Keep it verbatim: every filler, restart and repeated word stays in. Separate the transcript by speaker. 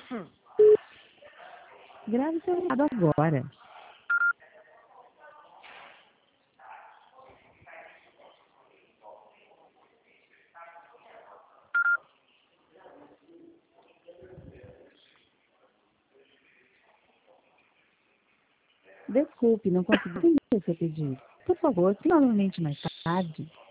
Speaker 1: Grave seu recado agora. Desculpe, não consegui entender seu pedido. Por favor, finalmente mais tarde.